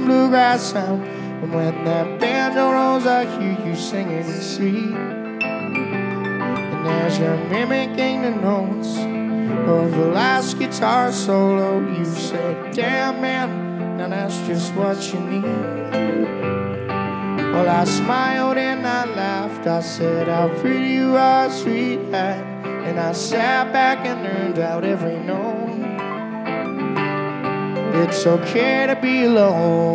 bluegrass sound. And when that banjo rolls, I hear you singing in C. And as you're mimicking the notes of the last guitar solo, you said, damn man, now that's just what you need. Well, I smiled and I laughed. I said, how pretty you are, sweetheart. And I sat back and learned out every note. It's okay to be alone.